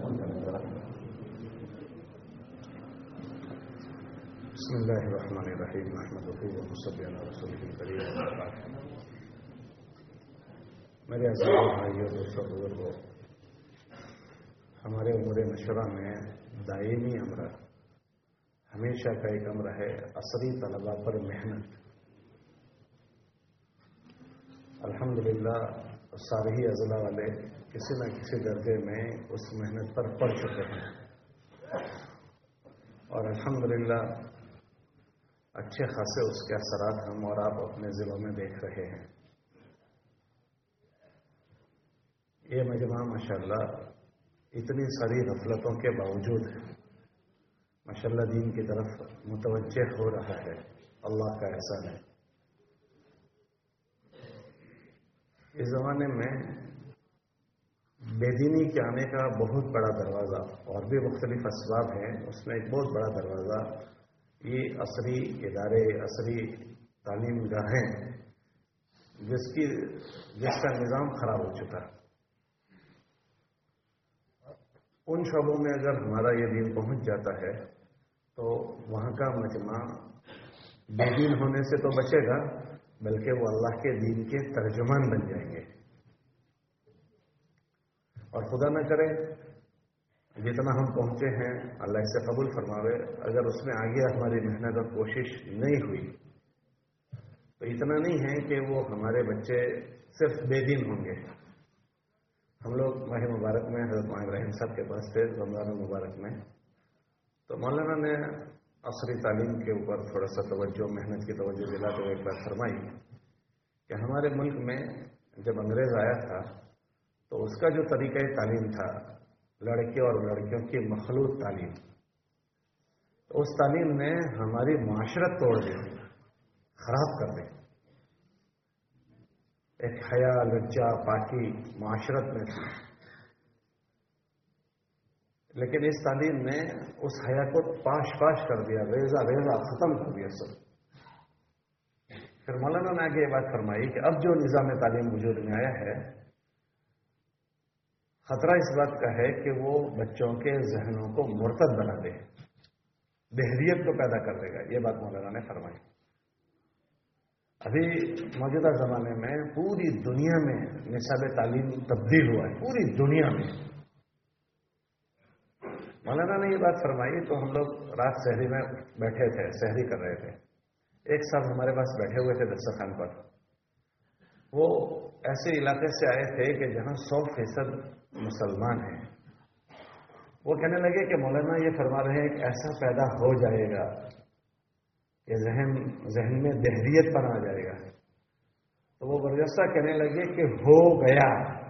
بسم اللہ الرحمن الرحیم نحمدہ ونصلی علی رسولہ الکریم. میرے عزیز بھائیوں دوستوں بزرگوں، ہمارے امور نشرہ میں دائمی امر ہمیشہ کا ایک امر ہے عصری طلباء پر محنت. الحمدللہ سارے ہی اضلاع والے کسی نہ کسی درجے میں اس محنت پر پڑ چکے ہیں، اور الحمدللہ اچھے خاصے اس کے اثرات ہم اور آپ اپنے ضلعوں میں دیکھ رہے ہیں. یہ مجمع ماشاءاللہ اتنی ساری غفلتوں کے باوجود ماشاءاللہ دین کی طرف متوجہ ہو رہا ہے. اللہ کا احسان ہے. اس زمانے میں بے دینی کے آنے کا بہت بڑا دروازہ، اور بھی مختلف اسباب ہیں، اس میں ایک بہت بڑا دروازہ یہ عصری ادارے، عصری تعلیم گاہیں جس کا نظام خراب ہو چکا. ان شعبوں میں اگر ہمارا یہ دین پہنچ جاتا ہے تو وہاں کا مجمع بے دین ہونے سے تو بچے گا، بلکہ وہ اللہ کے دین کے ترجمان بن جائیں گے. اور خدا نہ کرے جتنا ہم پہنچے ہیں اللہ سے قبول فرماوے، اگر اس میں آگے ہماری محنت اور کوشش نہیں ہوئی تو اتنا نہیں ہے کہ وہ ہمارے بچے صرف بے دین ہوں گے. ہم لوگ ماہ مبارک میں حضرت مولانا ابراہیم صاحب کے پاس تھے رمضان مبارک میں، تو مولانا نے عصری تعلیم کے اوپر تھوڑا سا توجہ، محنت کی توجہ دلاتے ہوئے ایک بات فرمائی کہ ہمارے ملک میں جب انگریز آیا تھا تو اس کا جو طریقہ تعلیم تھا، لڑکے اور لڑکیوں کی مخلوط تعلیم، اس تعلیم نے ہماری معاشرت توڑ دی، خراب کر دی. ایک حیا، لجا، پاکی معاشرت میں تھی، لیکن اس تعلیم نے اس حیا کو پاش پاش کر دیا، ریزہ ریزہ ختم کر دیا سب. پھر مولانا نے آگے یہ بات فرمائی کہ اب جو نظام تعلیم وجود میں آیا ہے، خطرہ اس بات کا ہے کہ وہ بچوں کے ذہنوں کو مرتد بنا دے، دہریت کو پیدا کر دے گا. یہ بات مولانا نے فرمائی. ابھی موجودہ زمانے میں پوری دنیا میں نصاب تعلیم تبدیل ہوا ہے، پوری دنیا میں. مولانا نے یہ بات فرمائی تو ہم لوگ رات سحری میں بیٹھے تھے، سحری کر رہے تھے. ایک صاحب ہمارے پاس بیٹھے ہوئے تھے دسترخوان پر. وہ ایسے علاقے سے آئے تھے کہ جہاں 100% مسلمان ہیں. وہ کہنے لگے کہ مولانا یہ فرما رہے ہیں کہ ایسا پیدا ہو جائے گا کہ ذہن میں دہریت پر آ جائے گا. تو وہ برجستہ کہنے لگے کہ ہو گیا.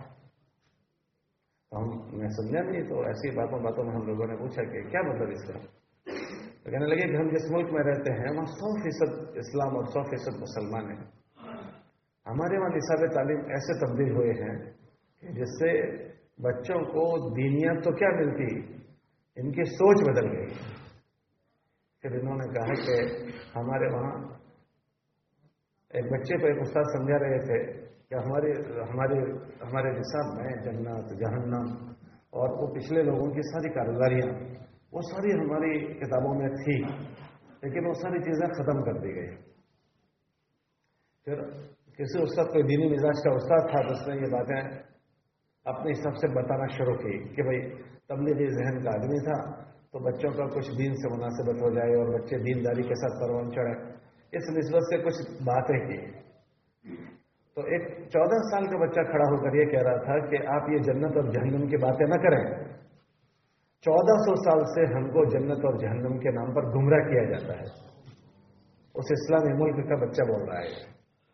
تو میں سمجھا نہیں، تو ایسی باتوں میں ہم لوگوں نے پوچھا کہ کیا مطلب اس کا. تو کہنے لگے کہ ہم جس ملک میں رہتے ہیں وہاں 100% اسلام اور 100% مسلمان ہیں. ہمارے وہاں نصاب تعلیم ایسے تبدیل ہوئے ہیں کہ جس سے بچوں کو دینیت تو کیا ملتی، ان کی سوچ بدل گئی. پھر انہوں نے کہا کہ ہمارے وہاں ایک بچے کو ایک استاد سمجھا رہے تھے کہ ہمارے نصاب میں جنت، جہنم اور وہ پچھلے لوگوں کی ساری کاروباریاں وہ ساری ہماری کتابوں میں تھی، لیکن وہ ساری چیزیں ختم کر دی گئی. پھر کسی استاد، کوئی دینی مزاج کا استاد تھا، تو اس نے یہ باتیں اپنے حساب سے بتانا شروع کی کہ بھائی تبلیغی ذہن کا آدمی تھا تو بچوں کا کچھ دین سے مناسبت ہو جائے اور بچے دینداری کے ساتھ پروان چڑھے. اس نسبت سے کچھ باتیں کی. تو ایک 14 سال کا بچہ کھڑا ہو کر یہ کہہ رہا تھا کہ آپ یہ جنت اور جہنم کی باتیں نہ کریں. 1400 سال سے ہم کو جنت اور جہنم کے نام پر گمراہ کیا جاتا ہے. اس اسلامی ملک کا بچہ بول رہا ہے.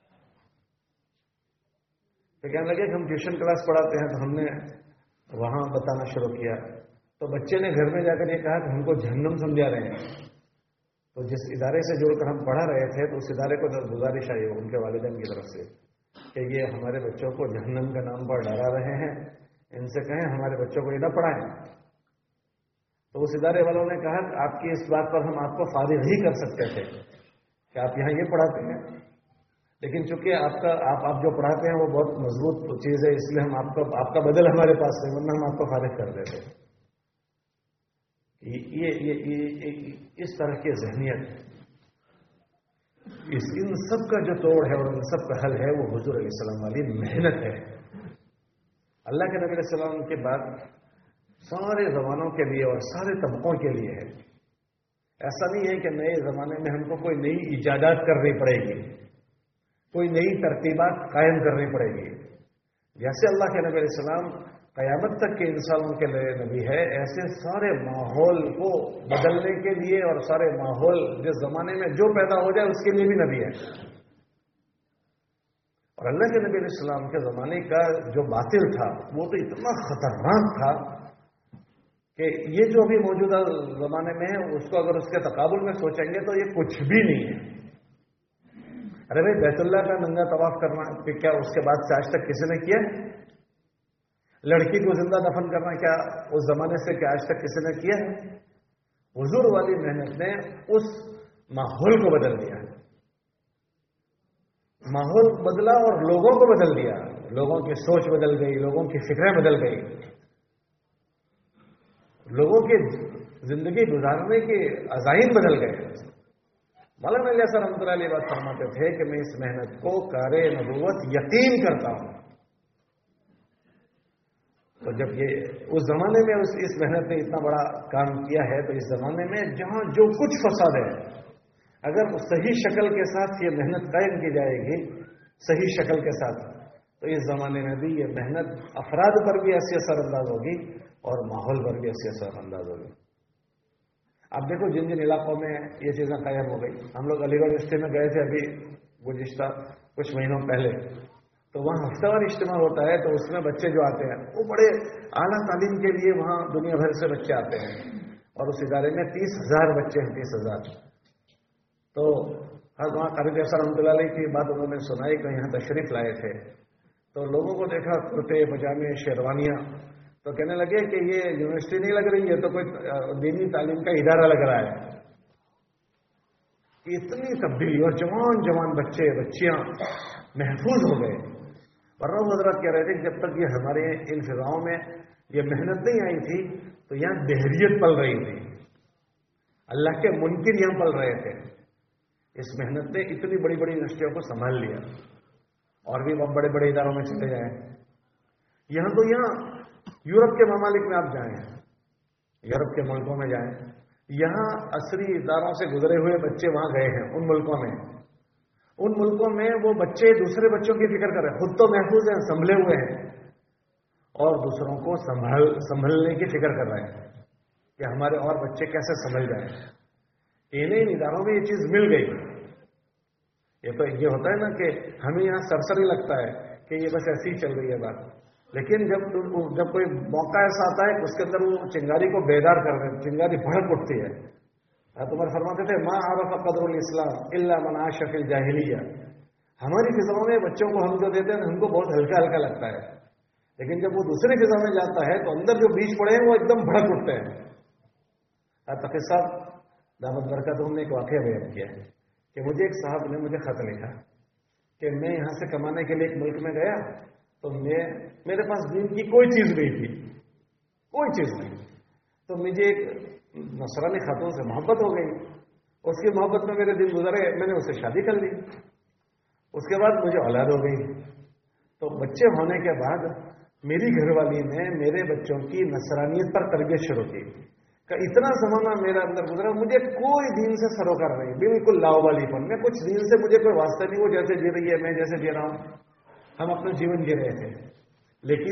تو کہنے لگے کہ ہم ٹیوشن کلاس پڑھاتے ہیں، تو ہم نے وہاں بتانا شروع کیا. تو بچے نے گھر میں جا کر یہ کہا کہ ہم کو جہنم سمجھا رہے ہیں. تو جس ادارے سے جوڑ کر ہم پڑھا رہے تھے تو اس ادارے کو گزارش آئی ان کے والدین کی طرف سے کہ یہ ہمارے بچوں کو جہنم کے نام پر ڈرا رہے ہیں، ان سے کہیں ہمارے بچوں کو یہ نہ پڑھائیں. تو اس ادارے والوں نے کہا کہ آپ کی اس بات پر ہم آپ کو فارغ ہی کر سکتے تھے کہ آپ یہاں یہ پڑھاتے ہیں، لیکن چونکہ آپ جو پڑھاتے ہیں وہ بہت مضبوط چیز ہے، اس لیے ہم آپ کا بدل ہمارے پاس ہے، ورنہ ہم آپ کو فارغ کر دیتے. اس طرح کی ذہنیت، ان سب کا جو توڑ ہے اور ان سب کا حل ہے وہ حضور علیہ السلام والی محنت ہے. اللہ کے نبی علیہ السلام کے بعد سارے زمانوں کے لیے اور سارے طبقوں کے لیے ہے. ایسا نہیں ہے کہ نئے زمانے میں ہم کو کوئی نئی ایجادات کرنی پڑے گی، کوئی نئی ترتیبات قائم کرنی پڑے گی. جیسے اللہ کے نبی علیہ السلام قیامت تک کے انسانوں کے لیے نبی ہے، ایسے سارے ماحول کو بدلنے کے لیے اور سارے ماحول جس زمانے میں جو پیدا ہو جائے اس کے لیے بھی نبی ہے. اور اللہ کے نبی علیہ السلام کے زمانے کا جو باطل تھا وہ تو اتنا خطرناک تھا کہ یہ جو ابھی موجودہ زمانے میں ہے اس کو اگر اس کے تقابل میں سوچیں گے تو یہ کچھ بھی نہیں ہے. ارے بھائی بیت اللہ کا ننگا طواف کرنا کیا اس کے بعد سے آج تک کسی نے کیا؟ لڑکی کو زندہ دفن کرنا کیا اس زمانے سے کیا آج تک کسی نے کیا ہے؟ حضور والی محنت نے اس ماحول کو بدل دیا. ماحول بدلا اور لوگوں کو بدل دیا. لوگوں کی سوچ بدل گئی، لوگوں کی فکریں بدل گئی، لوگوں کی زندگی گزارنے کے عزائم بدل گئے. مولانا علیہ السلام رحمۃ اللہ علیہ بات فرماتے تھے کہ میں اس محنت کو کار نبوت یقین کرتا ہوں. تو جب یہ اس زمانے میں اس محنت نے اتنا بڑا کام کیا ہے تو اس زمانے میں جہاں جو کچھ فساد ہے، اگر صحیح شکل کے ساتھ یہ محنت قائم کی جائے گی، صحیح شکل کے ساتھ، تو اس زمانے میں بھی یہ محنت افراد پر بھی ایسی اثر انداز ہوگی اور ماحول پر بھی ایسی اثر انداز ہوگی. اب دیکھو جن جن علاقوں میں یہ چیزیں قائم ہو گئی، ہم لوگ علی گڑھ یونیورسٹی میں گئے تھے ابھی گزشتہ کچھ مہینوں پہلے، تو وہاں ہفتہ وار اجتماع ہوتا ہے تو اس میں بچے جو آتے ہیں وہ بڑے اعلیٰ تعلیم کے لیے وہاں دنیا بھر سے بچے آتے ہیں اور اس ادارے میں 30,000 بچے ہیں. 30,000. تو وہاں قاری صاحب رحمۃ اللہ علیہ کی بات انہوں نے سنائی کہ یہاں تشریف لائے تھے تو لوگوں کو دیکھا کرتے پجامے شیروانیاں، تو کہنے لگے کہ یہ یونیورسٹی نہیں لگ رہی ہے تو کوئی دینی تعلیم کا ادارہ لگ رہا ہے. اتنی تبدیلی اور جوان جوان بچے بچیاں محفوظ ہو گئے. ورنہ حضرات کہہ رہے تھے کہ جب تک یہ ہمارے ان فضاؤں میں یہ محنت نہیں آئی تھی تو یہاں دہریت پل رہی تھی، اللہ کے منکر یہاں پل رہے تھے. اس محنت نے اتنی بڑی بڑی یونیورسٹیوں کو سنبھال لیا اور بھی بڑے بڑے اداروں میں چلے جائیں. یہاں تو یہاں یورپ کے ممالک میں آپ جائیں، یورپ کے ملکوں میں جائیں، یہاں عصری اداروں سے گزرے ہوئے بچے وہاں گئے ہیں. ان ملکوں میں وہ بچے دوسرے بچوں کی فکر کر رہے ہیں، خود تو محفوظ ہیں، سنبھلے ہوئے ہیں، اور دوسروں کو سنبھلنے کی فکر کر رہے ہیں کہ ہمارے اور بچے کیسے سنبھل جائیں. انہیں اداروں میں یہ چیز مل گئی. یہ تو یہ ہوتا ہے نا کہ ہمیں یہاں سرسری لگتا ہے کہ یہ بس ایسی ہی چل رہی ہے بات، لیکن جب کوئی موقع ایسا آتا ہے اس کے اندر وہ چنگاری کو بیدار کر رہے ہیں، چنگاری بھڑک اٹھتی ہے. عمر فرماتے تھے ما عرف قدر الاسلام الا من عاش فی الجاہلیہ. ہماری فضاؤں میں بچوں کو ہم جو دیتے ہیں ہم کو بہت ہلکا ہلکا لگتا ہے، لیکن جب وہ دوسری فضا میں جاتا ہے تو اندر جو بیج پڑے ہیں وہ ایک دم بھڑک اٹھتے ہیں. تقی صاحب دعوت برکت نے ایک واقعہ بیان کیا ہے کہ مجھے ایک صاحب نے مجھے خط لکھا کہ میں یہاں سے کمانے کے لیے ایک ملک میں گیا تو میرے پاس دین کی کوئی چیز نہیں تھی، کوئی چیز نہیں. تو مجھے ایک نصرانی خاتون سے محبت ہو گئی، اس کی محبت میں میرے دن گزرے، میں نے اسے شادی کر لی. اس کے بعد مجھے اولاد ہو گئی. تو بچے ہونے کے بعد میری گھر والی نے میرے بچوں کی نصرانیت پر تربیت شروع کی. کہ اتنا زمانہ میرا اندر گزرا، مجھے کوئی دین سے سروکار نہیں، بالکل لاؤ والی پن میں، کچھ دین سے مجھے کوئی واسطہ نہیں. وہ جیسے جی رہی ہے میں جیسے جی رہا ہوں، ہم اپنا جیون جی رہے تھے. لیکن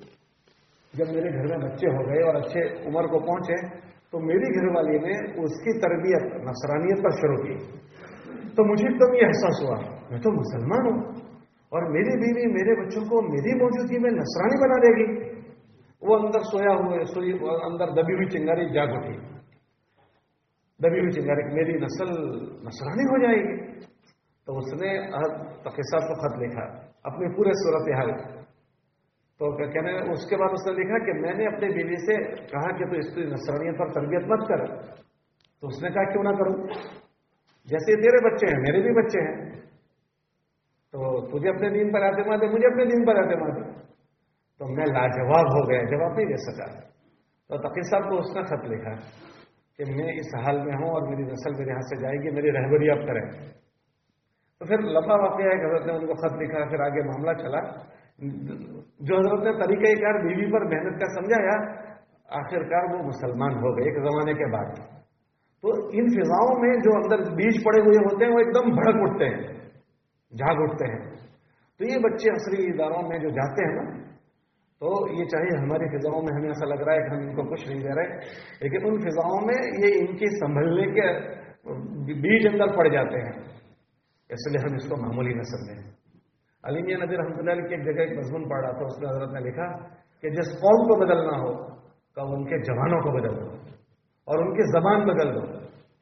جب میرے گھر میں بچے ہو گئے اور اچھے عمر کو پہنچے تو میری گھر والی نے اس کی تربیت نصرانیت پر شروع کی. تو مجھے ایک دم یہ احساس ہوا میں تو مسلمان ہوں اور میری بیوی میرے بچوں کو میری موجودگی میں نصرانی بنا دے گی. وہ اندر سویا ہوئے اندر دبی ہوئی چنگاری جاگ اٹھی، دبی ہوئی چنگاری، میری نسل نصرانی ہو جائے گی. تو اس نے تقی صاحب کو خط لکھا اپنی پورے صورتحال. تو کہنے اس کے بعد اس نے لکھا کہ میں نے اپنی بیوی سے کہا کہ تو اس کی نصرانیت پر تربیت مت کر. تو اس نے کہا کیوں نہ کروں، جیسے تیرے بچے ہیں میرے بھی بچے ہیں، تو تجھے اپنے دین پر اعتماد ہے، مجھے اپنے دین پر اعتماد ہے. تو میں لاجواب ہو گیا، جواب نہیں دے سکا. تو تقی صاحب کو اس نے خط لکھا کہ میں اس حال میں ہوں اور میری نسل میرے یہاں سے جائے گی، میری رہبری آپ کریں. تو پھر لمبا واقعہ ہے کہ حضرت نے ان کو خط لکھا، پھر آگے معاملہ چلا. جو حضرت نے طریقہ کار بیوی پر محنت کا سمجھایا، آخر کار وہ مسلمان ہو گئے ایک زمانے کے بعد. تو ان فضاؤں میں جو اندر بیج پڑے ہوئے ہوتے ہیں وہ ایک دم بھڑک اٹھتے ہیں، جھاگ اٹھتے ہیں. تو یہ بچے عصری اداروں میں جو جاتے ہیں نا، تو یہ چاہیے ہماری فضاؤں میں ہمیں ایسا لگ رہا ہے کہ ہم ان کو کچھ نہیں دے رہے، لیکن ان فضاؤں میں یہ ان کی سنبھلنے کے بیج اندر پڑ جاتے ہیں. اس لیے ہم اس کو معمولی نہ سمجھیں. علی میاں ندوی رحمۃ اللہ علیہ کی ایک جگہ ایک مضمون پڑھ رہا تھا، اس میں حضرت نے لکھا کہ جس قوم کو بدلنا ہو کہ ان کے جوانوں کو بدل دو اور ان کی زبان بدل دو.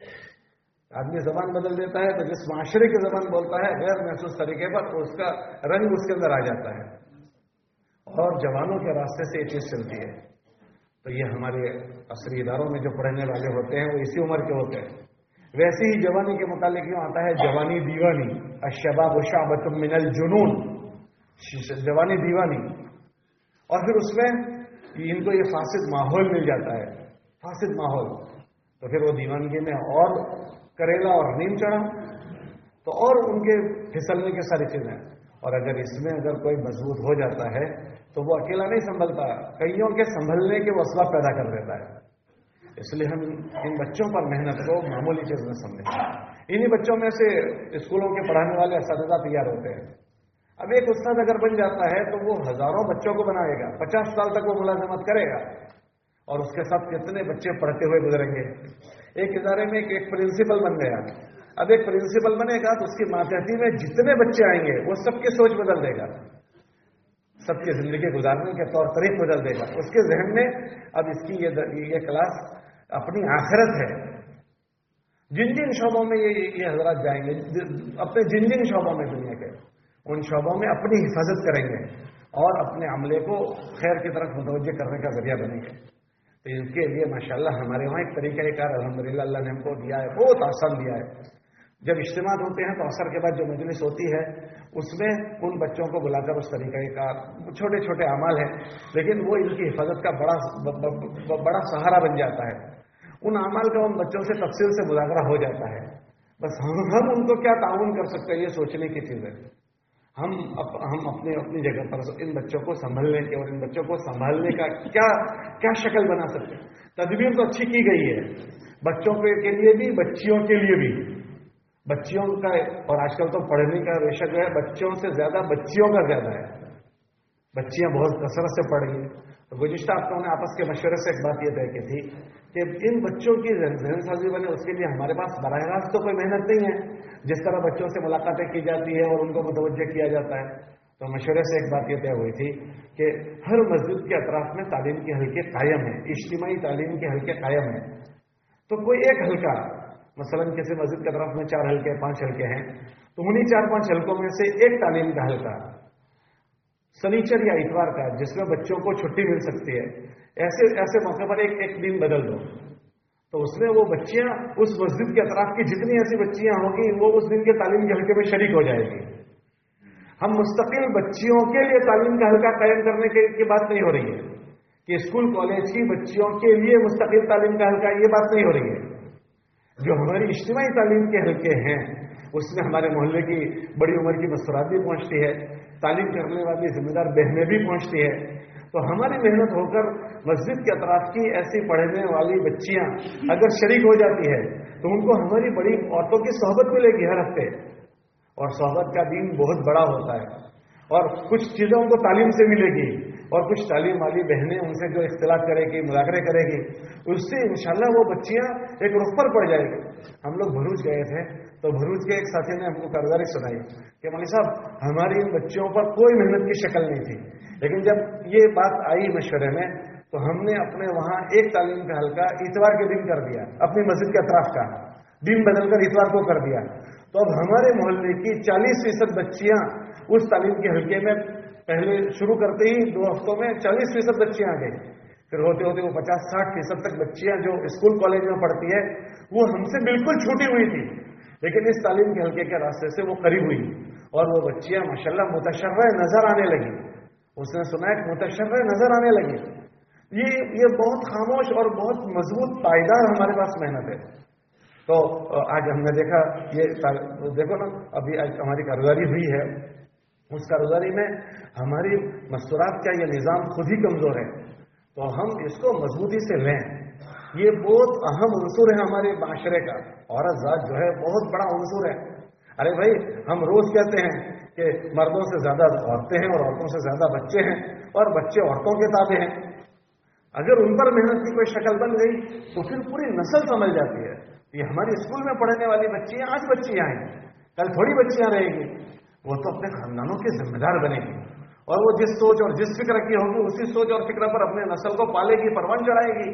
آدمی زبان بدل دیتا ہے تو جس معاشرے کی زبان بولتا ہے غیر محسوس طریقے پر، تو اس کا رنگ اس کے اندر آ جاتا ہے، اور جوانوں کے راستے سے یہ چیز چلتی ہے. تو یہ ہمارے عصری اداروں میں جو پڑھنے والے ہوتے ہیں وہ اسی عمر کے ہوتے ہیں. ویسے ہی جوانی کے متعلق یوں آتا ہے جوانی دیوانی، الشباب شعبۃ من الجنون، جوانی دیوانی. اور پھر اس میں ان کو یہ فاسد ماحول مل جاتا ہے، فاسد ماحول، تو پھر وہ دیوانگی میں اور کریلا اور نیم چڑھا، تو اور ان کے پھسلنے کی ساری چیزیں. اور اگر اس میں اگر کوئی مضبوط ہو جاتا ہے تو وہ اکیلا نہیں سنبھلتا، کئیوں کے سنبھلنے کے وہ اسباب پیدا کر دیتا ہے. اس لیے ہم ان بچوں پر محنت کو معمولی چیز نہ سمجھیں. انہی بچوں میں سے اسکولوں کے پڑھانے والے اساتذہ تیار ہوتے ہیں. اب ایک استاد اگر بن جاتا ہے تو وہ ہزاروں بچوں کو بنائے گا، 50 سال تک وہ ملازمت کرے گا، اور اس کے ساتھ کتنے بچے پڑھتے ہوئے گزریں گے. ایک ادارے میں ایک پرنسپل بن گیا، اب ایک پرنسپل بنے گا تو اس کی ماتحتی میں جتنے بچے آئیں گے وہ سب کی سوچ بدل دے گا، سب کی زندگی گزارنے کے طور طریق بدل دے گا. اس کے ذہن میں اب اس کی یہ کلاس اپنی آخرت ہے. جن جن شعبوں میں یہ حضرات جائیں گے، اپنے جن جن شعبوں میں دنیا کے، ان شعبوں میں اپنی حفاظت کریں گے اور اپنے عملے کو خیر کی طرف متوجہ کرنے کا ذریعہ بنیں گے. تو اس کے لیے ماشاءاللہ ہمارے وہاں ایک طریقہ کار الحمدللہ اللہ نے ہم کو دیا ہے، بہت آسان دیا ہے. جب اجتماع ہوتے ہیں تو عصر کے بعد جو مجلس ہوتی ہے اس میں ان بچوں کو بلا کر اس طریقہ کار چھوٹے چھوٹے اعمال ہیں، لیکن وہ ان کی حفاظت کا بڑا سہارا بن جاتا ہے. ان اعمال کا ان بچوں سے تفصیل سے مذاکرہ ہو جاتا ہے. بس ہم ان کو کیا تعاون کر سکتے ہیں یہ سوچنے کی چیز ہے. ہم اپنی جگہ پر ان بچوں کو سنبھلنے کے اور ان بچوں کو سنبھالنے کا کیا شکل بنا سکتے ہیں. تدبیر تو اچھی کی گئی ہے بچوں کے لیے بھی، بچیوں کے لیے بھی. بچیوں کا، اور آج کل تو پڑھنے کا ریشہ جو ہے بچوں سے زیادہ بچیوں کا زیادہ ہے. بچیاں بہت کثرت سے پڑھ رہی ہیں. تو گزشتہ ہفتوں نے آپس کے مشورے سے ایک بات یہ طے کی تھی کہ ان بچوں کی ذہن سازی بنے اس کے لیے ہمارے پاس براہ راست تو کوئی محنت نہیں ہے. جس طرح بچوں سے ملاقاتیں کی جاتی ہے اور ان کو متوجہ کیا جاتا ہے، تو مشورے سے ایک بات یہ طے ہوئی تھی کہ ہر مسجد کے اطراف میں تعلیم کے حلقے قائم ہیں، اجتماعی تعلیم کے حلقے قائم ہیں. تو کوئی ایک حلقہ، مثلا کسی مسجد کے طرف میں 4 حلقے 5 حلقے ہیں، تو انہیں 4-5 حلقوں میں سے ایک تعلیم کا حلقہ سنیچر یا اتوار کا، جس میں بچوں کو چھٹی مل سکتی ہے، ایسے موقع پر ایک دن بدل دو. تو اس میں وہ بچیاں، اس مسجد کے اطراف کی جتنی ایسی بچیاں ہوں گی وہ اس دن کے تعلیم کے حلقے میں شریک ہو جائے گی. ہم مستقل بچیوں کے لیے تعلیم کا حلقہ قائم کرنے کی بات نہیں ہو رہی ہے کہ اسکول کالج کی بچیوں کے لیے مستقل تعلیم کا حلقہ، یہ بات نہیں ہو رہی ہے. جو ہماری اجتماعی تعلیم کے حلقے ہیں اس میں ہمارے محلے کی بڑی عمر کی مستورات بھی پہنچتی ہے، تعلیم کرنے والی ذمہ دار بہنیں بھی پہنچتی ہے. تو ہماری محنت ہو کر مسجد کے اطراف کی ایسی پڑھنے والی بچیاں اگر شریک ہو جاتی ہے تو ان کو ہماری بڑی عورتوں کی صحبت ملے گی ہر ہفتے. اور صحبت کا دین بہت بڑا ہوتا ہے، اور کچھ چیزوں کو تعلیم سے ملے گی، اور کچھ تعلیم والی بہنیں ان سے جو اختلاط کرے گی، مذاکرے کرے گی، اس سے انشاءاللہ وہ بچیاں ایک رخ پر پڑ جائے گی. ہم لوگ بھروچ گئے تھے تو بھروچ کے ایک ساتھی نے ہم کو کارگزاری سنائی کہ مولوی صاحب ہماری ان بچوں پر کوئی محنت کی شکل نہیں تھی، لیکن جب یہ بات آئی مشورے میں تو ہم نے اپنے وہاں ایک تعلیم کا حلقہ اتوار کے دن کر دیا، اپنی مسجد کے اطراف کا دن بدل کر اتوار کو کر دیا. تو اب ہمارے محلے کی 40% بچیاں اس تعلیم کے حلقے میں پہلے شروع کرتے ہی 2 ہفتوں میں 40% بچیاں آ گئی. پھر ہوتے ہوتے وہ 50-60% تک بچیاں جو اسکول کالج میں پڑھتی ہے وہ ہم سے بالکل چھوٹی ہوئی تھی، لیکن اس تعلیم کے حلقے کے راستے سے وہ قریب ہوئی اور وہ بچیاں ماشاءاللہ متشرع نظر آنے لگی. اس نے سنا ہے کہ متشرع نظر آنے لگی. یہ بہت خاموش اور بہت مضبوط پائیدار ہمارے پاس محنت ہے. تو آج ہم نے دیکھا، یہ دیکھو نا، ابھی آج ہماری کاروباری ہوئی ہے، اس کاروباری میں ہماری مستورات کا یہ نظام خود ہی کمزور ہے. تو ہم اس کو مضبوطی سے لیں. یہ بہت اہم عنصر ہے ہمارے معاشرے کا. عورت ذات جو ہے بہت بڑا عنصر ہے. ارے بھائی، ہم روز کہتے ہیں کہ مردوں سے زیادہ عورتیں ہیں اور عورتوں سے زیادہ بچے ہیں اور بچے عورتوں کے تابع ہیں. اگر ان پر محنت کی کوئی شکل بن گئی تو پھر پوری نسل سمجھ جاتی ہے. یہ ہماری اسکول میں پڑھنے والی بچیاں آج بچیاں ہیں، کل تھوڑی بچیاں رہیں گی. وہ تو اپنے خاندانوں کی ذمہ دار بنے گی اور وہ جس سوچ اور جس فکر کی ہوگی اسی سوچ اور فکر پر اپنے نسل کو پالے گی، پروان چڑھائے گی.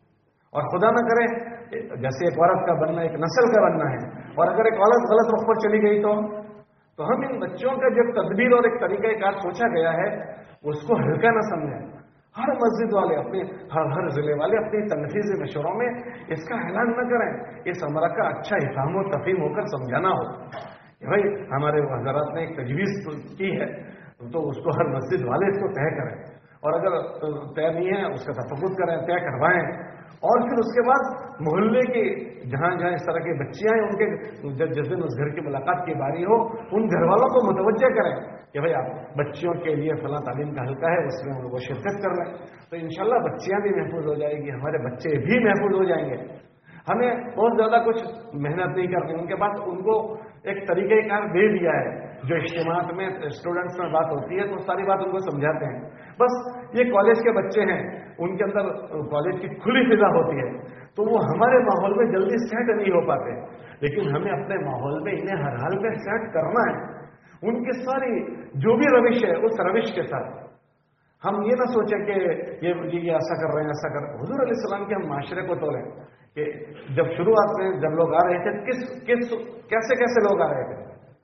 اور خدا نہ کرے، جیسے ایک عورت کا بننا ایک نسل کا بننا ہے، اور اگر ایک عورت غلط رخ پر چلی گئی تو ہم ان بچوں کا جو تدبیر اور ایک طریقہ کار سوچا گیا ہے اس کو ہلکا نہ سمجھیں. ہر مسجد والے اپنے ہر ضلع والے اپنی تنفیذی مشوروں میں اس کا اعلان نہ کریں. اس امر کا اچھا افہام و تفہیم ہو کر سمجھانا ہو کہ بھائی ہمارے حضرات نے ایک تجویز کی ہے تو اس کو ہر مسجد والے اس کو طے کریں، اور اگر طے نہیں ہے اس کا تفقد کریں، طے کروائیں. اور پھر اس کے بعد محلے کے جہاں جہاں اس طرح کی بچیاں ہیں ان کے جس دن اس گھر کی ملاقات کی باری ہو ان گھر والوں کو متوجہ کریں کہ بھائی آپ بچیوں کے لیے فلاں تعلیم کا حلقہ ہے، اس میں ان کو شرکت کر لیں. تو انشاءاللہ بچیاں بھی محفوظ ہو جائیں گی، ہمارے بچے بھی محفوظ ہو جائیں گے. ہمیں بہت زیادہ کچھ محنت نہیں کرنی. ان کے پاس ان کو ایک طریقہ کار دے دیا ہے. جو اجتماعات میں اسٹوڈنٹس میں بات ہوتی ہے تو ساری بات ان کو سمجھاتے ہیں. بس یہ کالج کے بچے ہیں، ان کے اندر کالج کی کھلی فضا ہوتی ہے تو وہ ہمارے ماحول میں جلدی سیٹ نہیں ہو پاتے. لیکن ہمیں اپنے ماحول میں انہیں ہر حال میں سیٹ کرنا ہے. ان کی ساری جو بھی روش ہے اس روش کے ساتھ ہم یہ نہ سوچیں کہ یہ ایسا کر رہے ہیں ایسا کر رہے ہیں. حضور علیہ السلام کے ہم معاشرے کو تولیں کہ جب شروعات میں جب لوگ آ رہے تھے کیسے کیسے لوگ آ رہے تھے،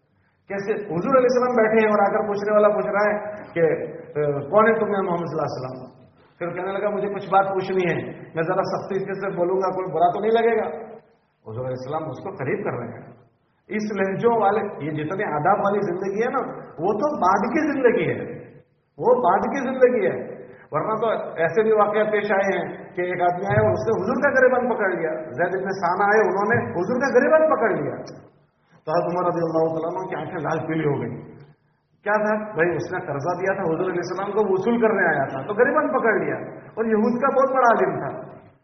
کیسے حضور علیہ السلام بیٹھے ہیں اور آ کر پوچھنے والا پوچھ رہا ہے کہ کون ہے تم محمد صلی اللہ علیہ وسلم. پھر کہنے لگا مجھے کچھ بات پوچھنی ہے، میں ذرا سختی سے بولوں گا کوئی برا تو نہیں لگے گا. حضور علیہ السلام اس کو قریب کر رہے ہیں. اس لہجوں والے یہ جتنے آداب والی زندگی ہے نا وہ تو بعد کی زندگی ہے، وہ بعد کی زندگی ہے. ورنہ تو ایسے بھی واقعات پیش آئے ہیں کہ ایک آدمی آیا اور اس نے حضور کا گریبان پکڑ لیا. زید بن ثانہ آئے، انہوں نے حضور کا گریبان پکڑ لیا تو حضرت عمر رضی اللہ تعالیٰ عنہ کی آنکھیں لال پیلی ہو گئی. کیا تھا بھائی، اس نے قرضہ دیا تھا حضور علیہ السلام کو، وصول کرنے آیا تھا تو گریبان پکڑ لیا، اور یہود کا بہت بڑا عالم تھا.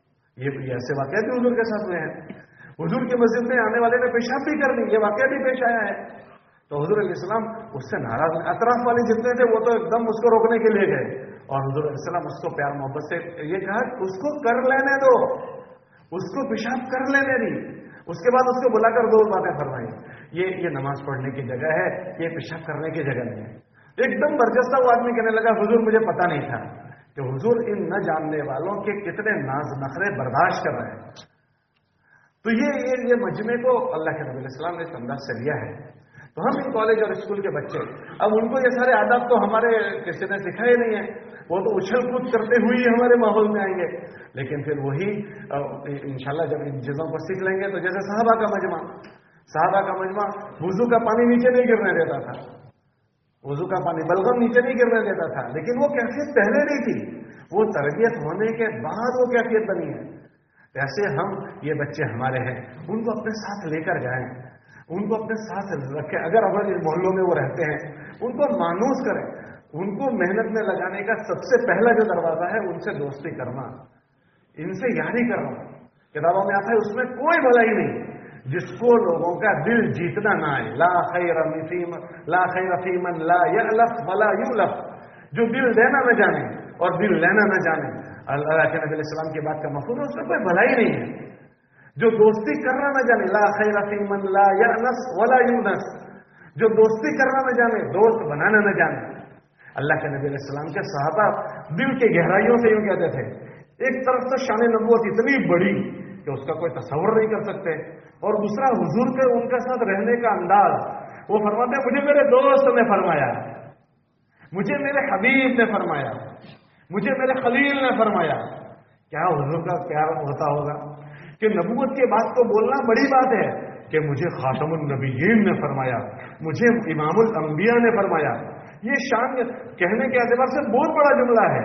یہ ایسے واقعات بھی حضور کے ساتھ ہوئے ہیں. حضور کی مسجد میں آنے والے نے پیشاب بھی کر لی، یہ واقعہ بھی پیش آیا ہے. تو حضور علیہ السلام اس سے ناراض، اطراف والے جتنے تھے وہ تو ایک دم اس کو روکنے کے لیے گئے، اور حضور علیہ السلام اس کو پیار محبت سے یہ کہا اس کو کر لینے دو، اس کو پیشاب کر لینے دی. اس کے بعد اس کو بلا کر دو باتیں فرمائی. یہ نماز پڑھنے کی جگہ ہے، یہ پیشاب کرنے کی جگہ نہیں ہے. ایک دم برجستہ وہ آدمی کہنے لگا حضور مجھے پتا نہیں تھا کہ حضور ان نہ جاننے والوں کے کتنے ناز نخرے برداشت کر رہے ہیں. تو یہ مجمع کو اللہ کے نبی علیہ السلام نے اس انداز سے لیا ہے. تو ہم ان کالج اور اسکول کے بچے اب ان کو یہ سارے آداب تو ہمارے کسی نے سکھائے نہیں ہیں، وہ تو اچھل کود کرتے ہوئے ہی ہمارے ماحول میں آئیں گے. لیکن پھر وہی انشاءاللہ جب ان چیزوں کو سیکھ لیں گے تو جیسے صحابہ کا مجمع وضو کا پانی نیچے نہیں گرنے دیتا تھا، وضو کا پانی بلغم نیچے نہیں گرنے دیتا تھا، لیکن وہ کیفیت پہلے نہیں تھی، وہ تربیت ہونے کے بعد وہ کیفیت بنی ہے. ایسے ہم یہ بچے ہمارے ہیں، ان کو اپنے ساتھ لے کر جائیں، ان کو اپنے ساتھ رکھیں. اگر ہمارے محلوں میں وہ رہتے ہیں ان کو مانوس کریں، ان کو محنت میں لگانے کا سب سے پہلا جو دروازہ ہے ان سے دوستی کرنا، ان سے یاری کرنا. کتابوں میں آتا ہے اس میں کوئی بھلائی نہیں جس کو لوگوں کا دل جیتنا نہ آئے. لا خیر فی من لا یألف ولا یؤلف، جو دل دینا نہ جانے اور دل لینا نہ جانے. اللہ کے نبی علیہ السلام کی بات کا مفہوم ہے اس میں کوئی بھلائی نہیں ہے. جو دوستی کرنا نہ جانے، لا خیر فی من لا یأنس ولا یونس، جو دوستی کرنا نہ جانے، دوست بنانا نہ جانے. اللہ کے نبی علیہ السلام کے صحابہ دل کے گہرائیوں سے یوں کہتے تھے. ایک طرف سے شان نبوت اتنی بڑی کہ اس کا کوئی تصور نہیں کر سکتے، اور دوسرا حضور کے ان کے ساتھ رہنے کا انداز. وہ فرماتے ہیں مجھے میرے دوست نے فرمایا، مجھے میرے حبیب نے فرمایا، مجھے میرے خلیل نے فرمایا. کیا حضور کا کیا ہوتا ہوگا کہ نبوت کے بات کو بولنا بڑی بات ہے کہ مجھے خاتم النبیین نے فرمایا، مجھے امام الانبیاء نے فرمایا. یہ شان کہنے کے اعتبار سے بہت بڑا جملہ ہے.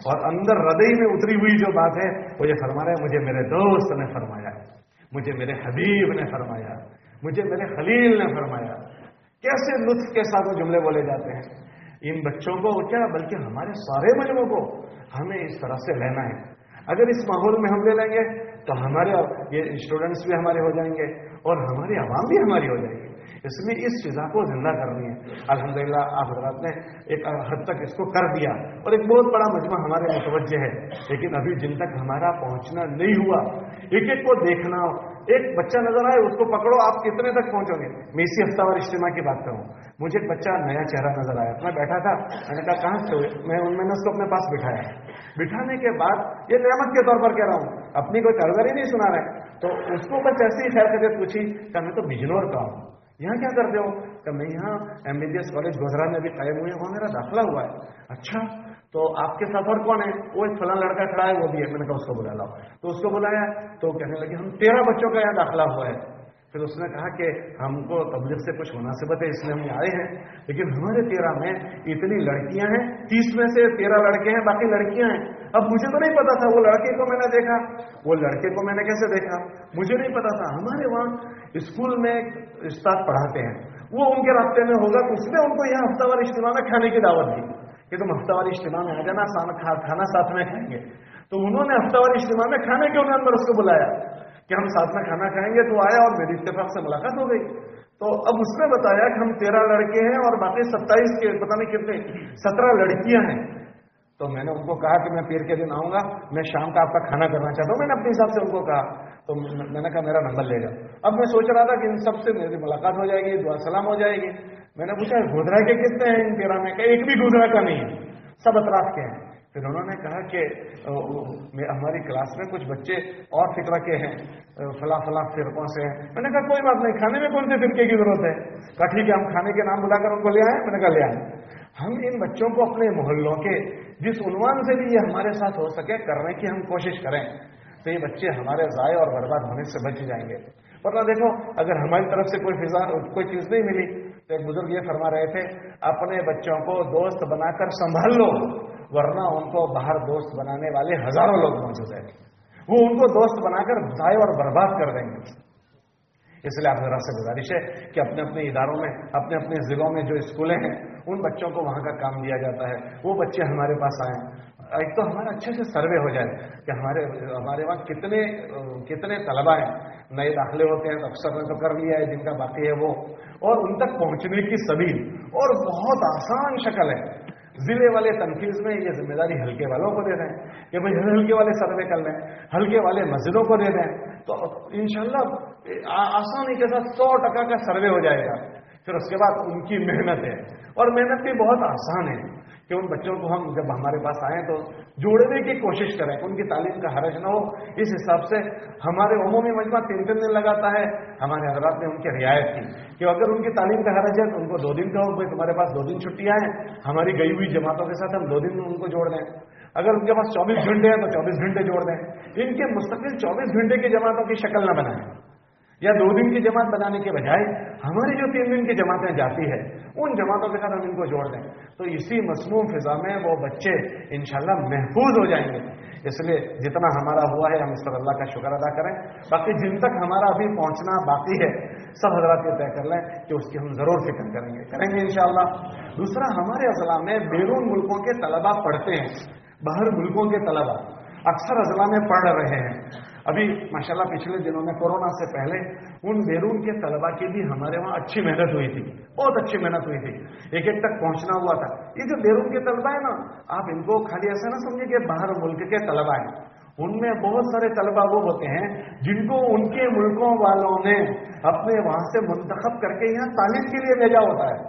اور اندر ہردے میں اتری ہوئی جو بات ہے وہ یہ فرما رہے ہیں، مجھے میرے دوست نے فرمایا، مجھے میرے حبیب نے فرمایا، مجھے میرے خلیل نے فرمایا. کیسے لطف کے ساتھ وہ جملے بولے جاتے ہیں. ان بچوں کو کیا بلکہ ہمارے سارے مجموعوں کو ہمیں اس طرح سے لینا ہے. اگر اس ماحول میں ہم لے لیں گے تو ہمارے یہ اسٹوڈنٹس بھی ہمارے ہو جائیں گے اور ہماری عوام بھی ہماری ہو جائے گی. اس میں اس فضا کو زندہ کرنی ہے. الحمدللہ آپ حضرات نے ایک حد تک اس کو کر دیا اور ایک بہت بڑا مجمع ہمارے متوجہ ہے. لیکن ابھی جن تک ہمارا پہنچنا نہیں ہوا، ایک ایک کو دیکھنا، ایک بچہ نظر آئے اس کو پکڑو، آپ کتنے تک پہنچو گے. میں اسی ہفتہ وار اجتماع کی بات کروں، مجھے ایک بچہ نیا چہرہ نظر آیا. میں بیٹھا تھا، میں نے کہا کہاں سے ہوئے، میں نے اس کو اپنے پاس بٹھایا. بٹھانے کے بعد یہ نعمت کے طور پر کہہ رہا ہوں، اپنی کوئی کاروباری نہیں سنا رہے. تو اس کو بس ایسی ہی خیر خیریت پوچھی کہ میں تو بجنور کا ہوں. یہاں کیا کرتے ہو؟ کہ میں یہاں MBBS کالج گوجرا میں بھی قائم ہوئے، وہاں میرا داخلہ ہوا ہے. اچھا، تو آپ کے ساتھ اور کون ہے؟ وہ ایک فلاں لڑکا کھڑا ہے، وہ بھی ہے. میں نے کہا اس کو بلا لاؤ. تو اس کو بلایا تو کہنے لگے ہم 13 بچوں کا یہاں داخلہ ہوا ہے. پھر اس نے کہا کہ ہم کو تبلیغ سے کچھ مناسبت ہے اس لیے ہم یہاں آئے ہیں، لیکن ہمارے 13 میں اتنی لڑکیاں ہیں، 30 میں سے 13 لڑکے ہیں، باقی لڑکیاں ہیں. اب مجھے تو نہیں پتا تھا، وہ لڑکے کو میں نے دیکھا، وہ لڑکے کو میں نے کیسے دیکھا، مجھے نہیں پتا تھا. ہمارے وہاں اسکول میں استاد پڑھاتے ہیں، وہ ان کے رابطے میں ہوگا تو اس نے ان کو یہاں ہفتہ وار اجتماع میں کھانے کی دعوت دی کہ تم ہفتہ وار اجتماع میں آ جانا، کھانا ساتھ میں کھائیں گے. تو انہوں نے ہفتہ وار اجتماع میں کھانے کے اندر اس کو بلایا کہ ہم ساتھ میں کھانا کھائیں گے. تو آیا اور میری اتفاق سے ملاقات ہو گئی. تو اب اس نے بتایا کہ ہم 13 لڑکے ہیں اور باقی 27 کے پتہ نہیں کتنے 17 لڑکیاں ہیں. تو میں نے ان کو کہا کہ میں پیر کے دن آؤں گا، میں شام کا آپ کا کھانا کرنا چاہتا ہوں. میں نے اپنے حساب سے ان کو کہا. تو میں نے کہا میرا نمبر لے گا. اب میں سوچ رہا تھا کہ ان سب سے میری ملاقات ہو جائے گی، دعا سلام ہو جائے گی. میں نے پوچھا گودرا کے کتنے ہیں ان 13 میں؟ کہ ایک بھی گودرا کا نہیں ہے، سب اطراف کے ہیں. پھر انہوں نے کہا کہ ہماری کلاس میں کچھ بچے اور فقہ کے ہیں، فلاں فلاں فرقوں سے ہیں. میں نے کہا کوئی بات نہیں، کھانے میں کون سے فرقے کی ضرورت ہے. کہا ٹھیک ہے، ہم کھانے کے نام بلا کر ان کو لے آئے. میں نے کہا لے آئے. ہم ان بچوں کو اپنے محلوں کے جس عنوان سے بھی یہ ہمارے ساتھ ہو سکے کرنے کی ہم کوشش کریں تو یہ بچے ہمارے ضائع اور برباد ہونے سے بچ جائیں گے. ورنہ دیکھو اگر ہماری طرف سے کوئی چیز نہیں ملی تو ایک بزرگ یہ فرما رہے تھے اپنے بچوں کو دوست بنا کر سنبھال لو، ورنہ ان کو باہر دوست بنانے والے ہزاروں لوگ موجود ہیں، وہ ان کو دوست بنا کر ضائع اور برباد کر دیں گے. اس لیے آپ ذرا سے گزارش ہے کہ اپنے اپنے اداروں میں، اپنے اپنے ضلعوں میں جو اسکولیں ہیں ان بچوں کو وہاں کا کام دیا جاتا ہے، وہ بچے ہمارے پاس آئیں. ایک تو ہمارا اچھے سے سروے ہو جائے کہ ہمارے وہاں کتنے طلبہ ہیں. نئے داخلے ہوتے ہیں تو اکثر نے تو کر لیا ہے، جن کا باقی ہے وہ، اور ان تک پہنچنے کی سبیل اور بہت آسان شکل ہے. ضلع والے تنفیذ میں یہ ذمہ داری ہلکے والوں کو دے دیں کہ بھائی ہلکے والے سروے کر لیں، ہلکے والے مسجدوں کو دے دیں تو انشاءاللہ آسانی کے ساتھ 100% کا سروے ہو جائے گا. پھر اس کے بعد ان کی محنت ہے، اور محنت بھی بہت آسان ہے کہ ان بچوں کو ہم جب ہمارے پاس آئیں تو جوڑنے کی کوشش کریں، ان کی تعلیم کا حرج نہ ہو. اس حساب سے ہمارے عمومی مجمع 3 دن لگاتا ہے. ہمارے حضرات نے ان کی رعایت کی کہ اگر ان کی تعلیم کا حرج ہے تو ان کو 2 دن کہو، بھائی تمہارے پاس 2 دن چھٹیاں ہیں، ہماری گئی ہوئی جماعتوں کے ساتھ ہم 2 دن ان کو جوڑ دیں. اگر ان کے پاس 24 گھنٹے ہیں تو 24 گھنٹے جوڑ دیں. ان کے مستقل 24 گھنٹے کی جماعتوں کی شکل نہ بنائیں، یا 2 دن کی جماعت بنانے کے بجائے ہماری جو 3 دن کی جماعتیں جاتی ہے ان جماعتوں کے ساتھ ہم ان کو جوڑ دیں تو اسی مسموم فضا میں وہ بچے انشاءاللہ محفوظ ہو جائیں گے. اس لیے جتنا ہمارا ہوا ہے ہم اس پر اللہ کا شکر ادا کریں. باقی جن تک ہمارا ابھی پہنچنا باقی ہے سب حضرات یہ طے کر لیں کہ اس کی ہم ضرور فکر کریں گے انشاءاللہ. دوسرا، ہمارے اضلاع میں بیرون ملکوں کے طلبہ پڑھتے ہیں، باہر ملکوں کے طلبہ اکثر اضلاع میں پڑھ رہے ہیں. ابھی ماشاءاللہ پچھلے دنوں میں کورونا سے پہلے ان بیرون کے طلبہ کی بھی ہمارے وہاں اچھی محنت ہوئی تھی، بہت اچھی محنت ہوئی تھی، ایک تک پہنچنا ہوا تھا. یہ جو بیرون کے طلبہ ہیں نا، آپ ان کو خالی ایسا نہ سمجھے کہ باہر ملک کے طلبہ ہیں. ان میں بہت سارے طلبہ وہ ہوتے ہیں جن کو ان کے ملکوں والوں نے اپنے وہاں سے منتخب کر کے یہاں تعلیم کے لیے بھیجا ہوتا ہے،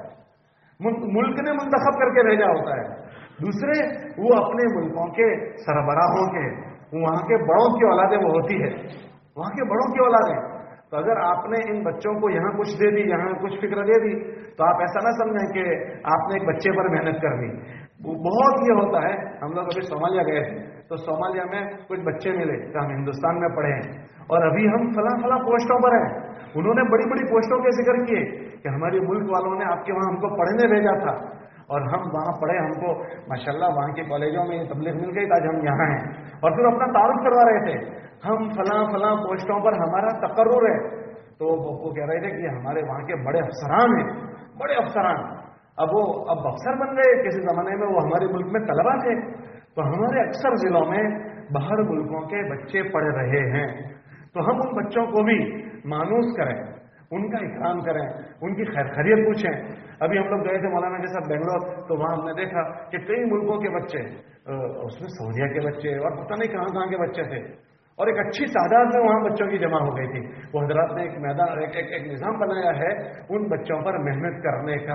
ملک نے منتخب کر کے بھیجا ہوتا ہے. دوسرے وہ اپنے ملکوں کے سربراہوں کے، وہاں کے بڑوں کی اولادیں وہ ہوتی ہے، وہاں کے بڑوں کی اولادیں. تو اگر آپ نے ان بچوں کو یہاں کچھ دے دی، یہاں کچھ فکر دے دی تو آپ ایسا نہ سمجھیں کہ آپ نے ایک بچے پر محنت کر دی. بہت یہ ہوتا ہے. ہم لوگ ابھی صومالیہ گئے تھے تو صومالیہ میں کچھ بچے ملے کہ ہم ہندوستان میں پڑھے ہیں اور ابھی ہم فلاں پوسٹوں پر ہیں. انہوں نے بڑی بڑی پوسٹوں کے ذکر کیے کہ ہمارے ملک والوں نے آپ کے وہاں ہم کو پڑھنے بھیجا تھا. اور ہم وہاں پڑھے, ہم کو ماشاءاللہ وہاں کے کالجوں میں تبلیغ مل گئی, آج ہم یہاں ہیں. اور پھر اپنا تعارف کروا رہے تھے, ہم فلاں فلاں پوسٹوں پر ہمارا تقرر ہے. تو وہ کہہ رہے تھے کہ ہمارے وہاں کے بڑے افسران ہیں, بڑے افسران. اب افسر بن گئے. کسی زمانے میں وہ ہمارے ملک میں طلبا تھے. تو ہمارے اکثر ضلعوں میں باہر ملکوں کے بچے پڑھ رہے ہیں. تو ہم ان بچوں کو بھی مانوس کریں, ان کا اکرام کریں, ان کی خیر خیریت پوچھیں. ابھی ہم لوگ گئے تھے مولانا کے ساتھ بنگلور, تو وہاں ہم نے دیکھا کہ کئی ملکوں کے بچے, اس میں سعودیہ کے بچے اور پتہ نہیں کہاں کہاں کے بچے تھے, اور ایک اچھی تعداد میں وہاں بچوں کی جمع ہو گئی تھی. وہ حضرات نے ایک میدان ایک نظام بنایا ہے ان بچوں پر محنت کرنے کا.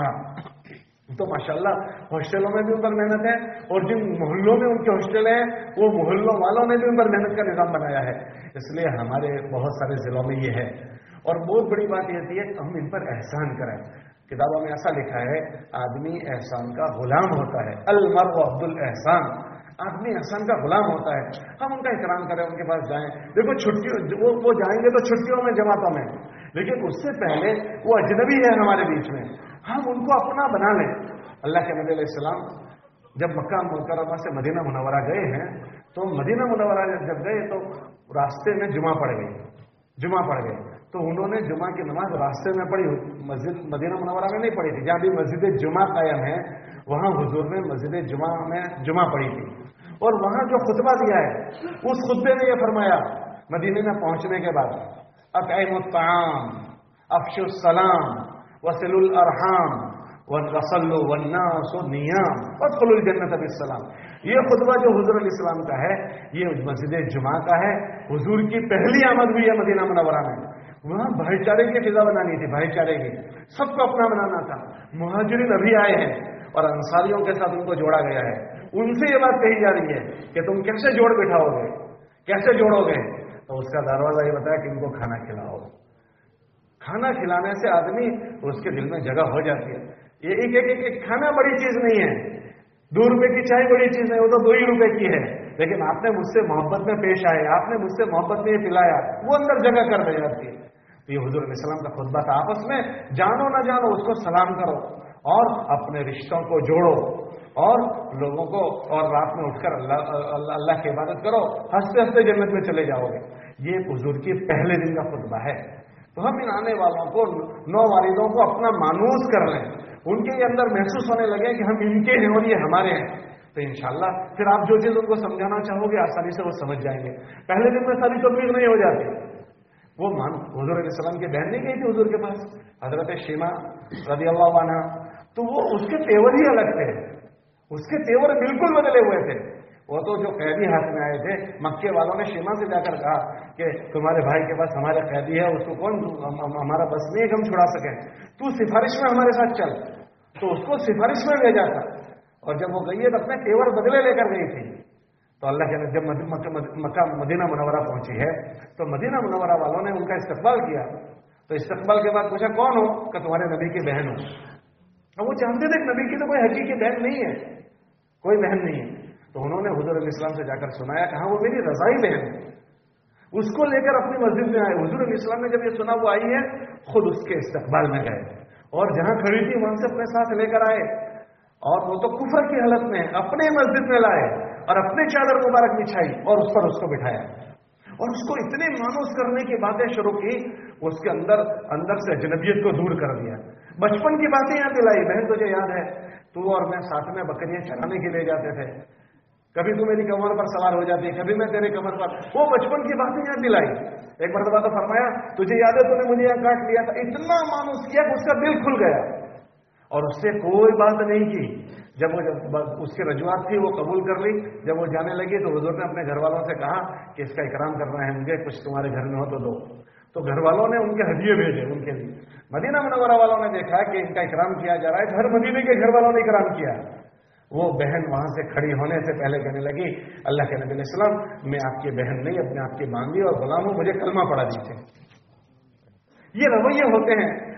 تو ماشاءاللہ ہاسٹلوں میں بھی ان پر محنت ہے, اور جن محلوں میں ان کے ہاسٹل ہیں وہ محلوں والوں نے بھی ان پر محنت کا نظام بنایا ہے. اس لیے ہمارے بہت سارے ضلعوں میں یہ ہے. اور بہت بڑی بات یہ ہے کہ ہم ان پر احسان کریں. کتابوں میں ایسا لکھا ہے, آدمی احسان کا غلام ہوتا ہے. المرء عبد الاحسان, آدمی احسان کا غلام ہوتا ہے. ہم ان کا احترام کریں, ان کے پاس جائیں. دیکھو چھٹیوں وہ جائیں گے تو چھٹیوں میں, جماعتوں میں, لیکن اس سے پہلے وہ اجنبی ہے ہمارے بیچ میں, ہم ان کو اپنا بنا لیں. اللہ کے نبی علیہ السلام جب مکہ مکرمہ سے مدینہ منورہ گئے ہیں, تو مدینہ منورہ جب گئے تو راستے میں جمعہ پڑ گئی. تو انہوں نے جمعہ کی نماز راستے میں پڑھی, مسجد مدینہ منورہ میں نہیں پڑھی تھی. جہاں بھی مسجد جمعہ قائم ہے وہاں حضور نے مسجد جمعہ میں جمعہ پڑھی تھی. اور وہاں جو خطبہ دیا ہے اس خطبے میں یہ فرمایا مدینے میں پہنچنے کے بعد, اطعموا الطعام افشوا السلام وصلوا الارحام وصلوا والناس نيام وادخلوا الجنة بالسلام. یہ خطبہ جو حضور علیہ السلام کا ہے یہ مسجد جمعہ کا ہے. حضور کی پہلی آمد ہوئی ہے مدینہ منورہ میں. وہاں بھائی چارے کی فضا بنانی تھی, بھائی چارے کی, سب کو اپنا بنانا تھا. مہاجرین ابھی آئے ہیں اور انصاریوں کے ساتھ ان کو جوڑا گیا ہے. ان سے یہ بات کہی جا رہی ہے کہ تم کیسے جوڑ بٹھاؤ گے, کیسے جوڑو گے. تو اس کا دروازہ یہ بتایا کہ ان کو کھانا کھلاؤ. کھانا کھلانے سے آدمی اس کے دل میں جگہ ہو جاتی ہے. یہ ایک کھانا بڑی چیز نہیں ہے, 2 روپے کی چائے بڑی چیز نہیں, وہ تو 2 ہی روپے کی ہے. لیکن آپ نے مجھ سے محبت میں پیش آئے, آپ نے مجھ سے محبت میں یہ پلایا, وہ اندر جگہ کر دے جاتی ہے. تو یہ حضور علیہ السلام کا خطبہ تھا. آپس میں جانو نہ جانو اس کو سلام کرو اور اپنے رشتوں کو جوڑو اور لوگوں کو, اور رات میں اٹھ کر اللہ کی عبادت کرو, ہنستے ہنستے جنت میں چلے جاؤ گے. یہ حضور کی پہلے دن کا خطبہ ہے. تو ہم ان آنے والوں کو, نو واردوں کو اپنا مانوس کر لیں, ان کے اندر محسوس ہونے لگے کہ ہم ان کے ہیں اور یہ ہمارے ہیں. تو انشاءاللہ پھر آپ جو چیز ان کو سمجھانا چاہو گے آسانی سے وہ سمجھ جائیں گے. پہلے دن میں ساری تبلیغ نہیں ہو جاتی. وہ حضور علیہ السلام کی بہن نہیں گئی تھی حضور کے پاس, حضرت شیما رضی اللہ عنہ, تو وہ اس کے تیور ہی الگ تھے, اس کے تیور بالکل بدلے ہوئے تھے. وہ تو جو قیدی ہاتھ میں آئے تھے, مکے والوں نے شیما سے جا کر کہا کہ تمہارے بھائی کے پاس ہمارے قیدی ہے, اس کو کون, ہمارا بس نہیں ہے کہ ہم چھڑا سکیں, تو سفارش میں ہمارے ساتھ چل. تو اس کو سفارش میں بھیجا تھا. اور جب وہ گئی ہے تو اپنے تیور بدلے لے کر گئی تھی. تو اللہ کے جب مکہ مدینہ منورہ پہنچی ہے تو مدینہ منورہ والوں نے ان کا استقبال کیا. تو استقبال کے بعد پوچھا کون ہو, کہ تمہارے نبی کی بہن ہو. اب وہ جانتے تھے کہ نبی کی تو کوئی حقیقی بہن نہیں ہے, کوئی بہن نہیں ہے. تو انہوں نے حضور علیہ السلام سے جا کر سنایا, کہا وہ میری رضائی بہن ہے. اس کو لے کر اپنی مسجد میں آئے. حضور علیہ السلام نے جب یہ سنا وہ آئی ہے, خود اس کے استقبال میں گئے اور جہاں کھڑی تھی وہاں سے اپنے ساتھ لے کر آئے. اور وہ تو کفر کی حالت میں اپنے مسجد میں لائے اور اپنے چادر مبارک بچھائی اور اس پر اس کو بٹھایا اور اس کو اتنے مانوس کرنے کی باتیں شروع کی, اس کے اندر سے اجنبیت کو دور کر دیا. بچپن کی باتیں یاد دلائی, بہن تجھے یاد ہے تو اور میں ساتھ میں بکریاں چرانے کے لیے جاتے تھے, کبھی تو میری کمر پر سوار ہو جاتی, کبھی میں تیرے کمر پر. وہ بچپن کی باتیں یاد دلائی. ایک مرتبہ تو فرمایا تجھے یاد ہے تو نے مجھے یہاں کاٹ لیا تھا. اتنا مانوس کیا کہ اس کا دل کھل گیا اور اس سے کوئی بات نہیں کی. جب اس کی رجوعات تھی وہ قبول کر لی. جب وہ جانے لگی تو حضور نے اپنے گھر والوں سے کہا کہ اس کا اکرام کرنا ہے مجھے, کچھ تمہارے گھر میں ہو تو دو. تو گھر والوں نے ان کے ہدیے بھیجے ان کے لیے. مدینہ منورہ والوں نے دیکھا کہ ان کا اکرام کیا جا رہا ہے, ہر مدینے کے گھر والوں نے اکرام کیا. وہ بہن وہاں سے کھڑی ہونے سے پہلے کہنے لگی اللہ کے نبی علیہ السلام میں آپ کی بہن نہیں, اپنے آپ کی باندھی اور غلام ہوں, مجھے کلمہ پڑھا دیجیے. یہ رویے ہوتے ہیں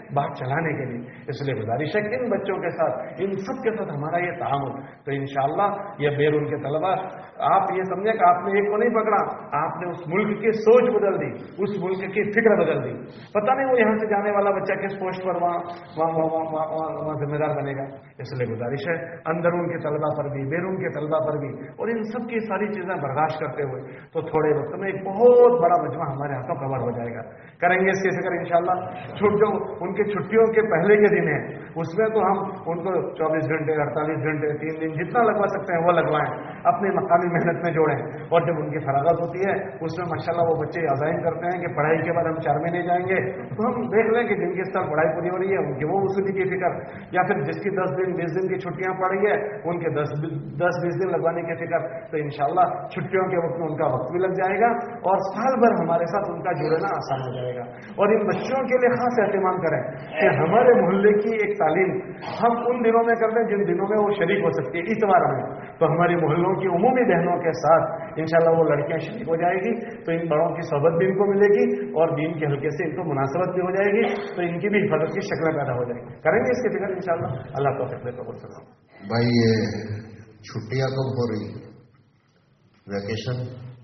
बात चलाने के लिए। इसलिए गुजारिश है कि इन बच्चों के साथ, इन सब के साथ हमारा ये ताउन, तो इंशाअल्लाह ये बैरून के तलबा, आप ये समझे कि आपने एक को नहीं पकड़ा, आपने उस मुल्क की सोच बदल दी, उस मुल्क की फिक्र बदल दी। पता नहीं वो यहाँ से जाने वाला बच्चा किस पोस्ट पर वहाँ जिम्मेदार बनेगा। इसलिए गुजारिश है अंदरून के तलबा पर भी, बैरून के तलबा पर भी, और इन सब की सारी चीजें बर्दाश्त करते हुए तो थोड़े वक्त में एक बहुत बड़ा मजमा हमारे हाथों कवर हो जाएगा। करेंगे इसकी फिक्र इंशाअल्लाह। जो उनकी छुट्टियों के पहले के दिन है उसमें तो हम उनको 24 घंटे, 48 घंटे, 3 दिन जितना लगवा सकते हैं वो लगवाएं, अपनी मकामी मेहनत में जोड़ें। और जब उनकी फरागत होती है उसमें माशाल्लाह वो बच्चे अज़ाइम करते हैं कि पढ़ाई के बाद हम 4 महीने जाएंगे, तो हम देख लें कि जिनकी इस साल पढ़ाई पूरी हो रही है उनकी वो वसूली की फिक्र, या फिर जिसकी 10 दिन 20 दिन की छुट्टियां पड़ रही है उनके 10-20 दिन लगवाने की फिक्र। तो इंशाअल्लाह छुट्टियों के वक्त में उनका वक्त भी लग जाएगा और साल भर हमारे साथ उनका जुड़ना आसान हो जाएगा। और इन बच्चों के लिए खास एहतमाम करें कि हमारे मोहल्ले की एक तालीम हम उन दिनों में कर दें जिन दिनों में वो शरीक हो सकती है। इतवार में तो हमारी मोहल्लों की उमूमी बहनों के साथ इंशाल्लाह वो लड़कियां शरीक हो जाएगी, तो इन बड़ों की सोबत भी इनको मिलेगी और दीन के हल्के से इनको मुनासबत भी हो जाएगी, तो इनकी भी हिफाजत की शक्ल पैदा हो जाएगी। करेंगे इसकी फिक्र इंशाल्लाह। अल्लाह तौफीक दे। कबूल करें। भाई ये छुट्टियां कब हो रही, वैकेशन?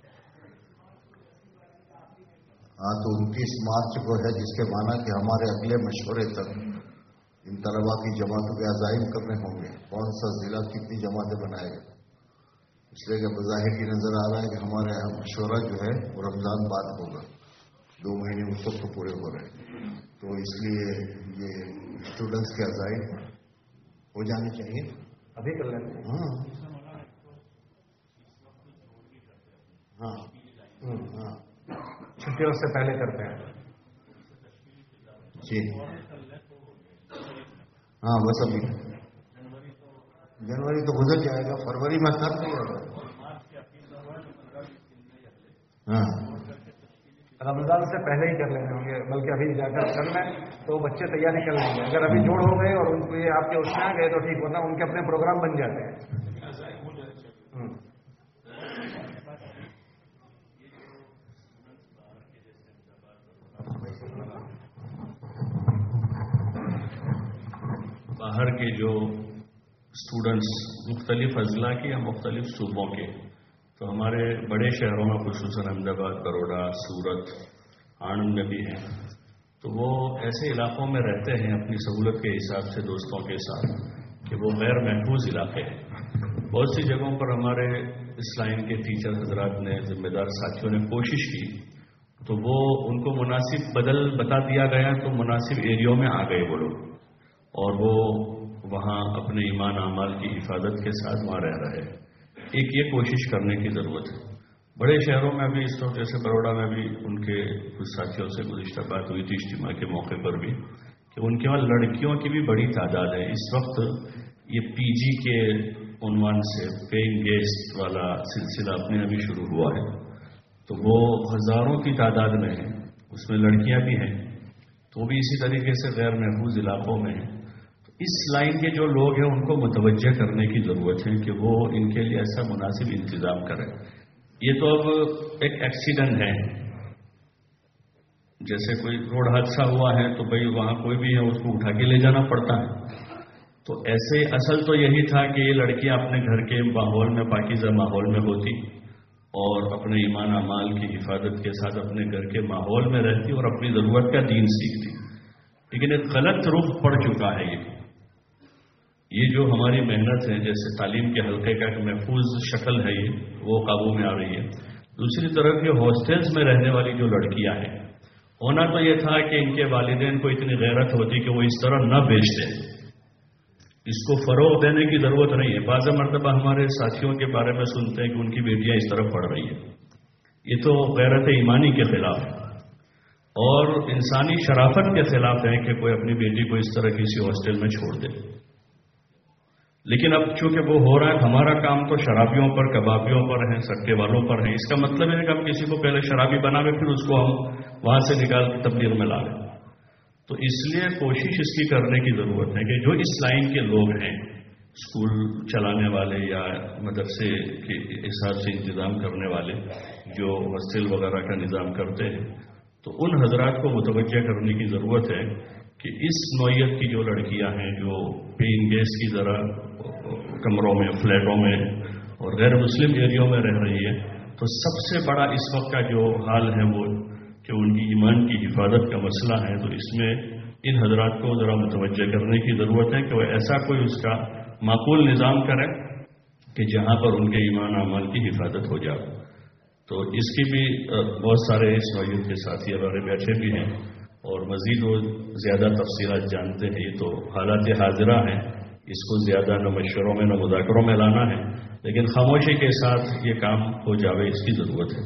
हाँ, तो 29 मार्च को है, जिसके माना कि हमारे अगले मशवरे तक इन तलबा की जमातों के अज़ाइम करने होंगे, कौन सा जिला कितनी जमातें बनाएगा। इसलिए कि बज़ाहिर की नजर आ रहा है कि हमारे यहाँ मशवरा जो है वो रमजान बाद होगा, 2 महीने उस वक्त तो पूरे हो रहे हैं, तो इसलिए ये स्टूडेंट्स के अज़ाइम हो जाने चाहिए। अभी कर लेंगे। हाँ हाँ हाँ, छुट्टियों से पहले करते हैं जी। हाँ, बस अभी जनवरी तो गुजर जाएगा, फरवरी में कर दिया। हाँ, रमजान से पहले ही कर लेने होंगे, बल्कि अभी जाकर कर लें तो बच्चे तैयारी कर लेंगे। अगर अभी जोड़ हो गए और उनको ये आपके उसमें आ गए तो ठीक होता है, उनके अपने प्रोग्राम बन जाते हैं। बाहर के जो स्टूडेंट्स मुख्तलिफ अजला के या मुख्तलिफ सूबों के, तो हमारे बड़े शहरों में खुसूसन अहमदाबाद, बड़ौदा, सूरत, आणंद में भी हैं, तो वो ऐसे इलाकों में रहते हैं अपनी सहूलत के हिसाब से दोस्तों के साथ कि वो गैर महफूज इलाके हैं। बहुत सी जगहों पर हमारे इस लाइन के टीचर हजरात ने, जिम्मेदार साथियों ने कोशिश की, तो वो उनको मुनासिब बता दिया गया, तो मुनासिब एरियो में आ गए वो लोग, और वो वहाँ अपने ईमान अमाल की हिफाजत के साथ वहाँ रह रहे हैं। एक ये कोशिश करने की ज़रूरत है। बड़े शहरों में भी इस वक्त, जैसे बड़ौदा में भी उनके कुछ साथियों से गुज़िश्ता बात हुई थी इज्तिमा के मौके पर भी, कि उनके वहाँ लड़कियों की भी बड़ी तादाद है। इस वक्त ये पीजी के उन्वान से पेइंग गेस्ट वाला सिलसिला अपने अभी शुरू हुआ है, तो वो हज़ारों की तादाद में है, उसमें लड़कियां भी हैं, तो वो भी इसी तरीके से गैर महफूज इलाकों में है। तो इस लाइन के जो लोग हैं उनको मुतवज्जह करने की ज़रूरत है कि वो इनके लिए ऐसा मुनासिब इंतज़ाम करें। ये तो अब एक एक्सीडेंट है, जैसे कोई रोड हादसा हुआ है तो भाई वहाँ कोई भी है उसको उठा के ले जाना पड़ता है, तो ऐसे असल तो यही था कि ये लड़कियां अपने घर के माहौल में, पाकीज़ा माहौल में होती और अपने ईमान अमाल की हिफाजत के साथ अपने घर के माहौल में रहती और अपनी ज़रूरत का दीन सीखती। लेकिन एक गलत रुख पड़ चुका है ये जो हमारी मेहनत है, जैसे तालीम के हल्के का एक महफूज शक्ल है ये, वो काबू में आ रही है। दूसरी तरफ ये हॉस्टल्स में रहने वाली जो लड़कियां हैं, होना तो ये था कि इनके वालिदैन को इतनी गैरत होती कि वो इस तरह न बेच दें, इसको फरोग देने की जरूरत नहीं है। बाज़ मरतबा हमारे साथियों के बारे में सुनते हैं कि उनकी बेटियां इस तरह पढ़ रही है, ये तो गैरत ईमानी के खिलाफ है और इंसानी शराफत के खिलाफ है कि कोई अपनी बेटी को इस तरह किसी हॉस्टल में छोड़ दे। लेकिन अब चूंकि वो हो रहा है, हमारा काम तो शराबियों पर, कबाबियों पर है, सट्टे वालों पर है। इसका मतलब है कि हम किसी को पहले शराबी बनावे फिर उसको हम वहां से निकाल के तब्दील में ला लें। तो इसलिए कोशिश इसकी करने की जरूरत है कि जो इस लाइन के लोग हैं, स्कूल चलाने वाले या मदरसे के हिसाब से इंतजाम करने वाले, जो हॉस्टल वगैरह का निज़ाम करते हैं, तो उन हजरात को मुतवज्जह करने की जरूरत है کہ اس نوعیت کی جو لڑکیاں ہیں جو پین گیس کی ذرا کمروں میں، فلیٹوں میں اور غیر مسلم ایریوں میں رہ رہی ہے، تو سب سے بڑا اس وقت کا جو حال ہے وہ کہ ان کی ایمان کی حفاظت کا مسئلہ ہے. تو اس میں ان حضرات کو ذرا متوجہ کرنے کی ضرورت ہے کہ وہ ایسا کوئی اس کا معقول نظام کریں کہ جہاں پر ان کے ایمان اعمال کی حفاظت ہو جائے. تو اس کی بھی بہت سارے اس نوعیت کے ساتھی ہمارے بیٹھے بھی ہیں اور مزید وہ زیادہ تفصیلات جانتے ہیں. یہ تو حالات حاضرہ ہیں، اس کو زیادہ نہ مشوروں میں نہ مذاکروں میں لانا ہے، لیکن خاموشی کے ساتھ یہ کام ہو جاوے اس کی ضرورت ہے.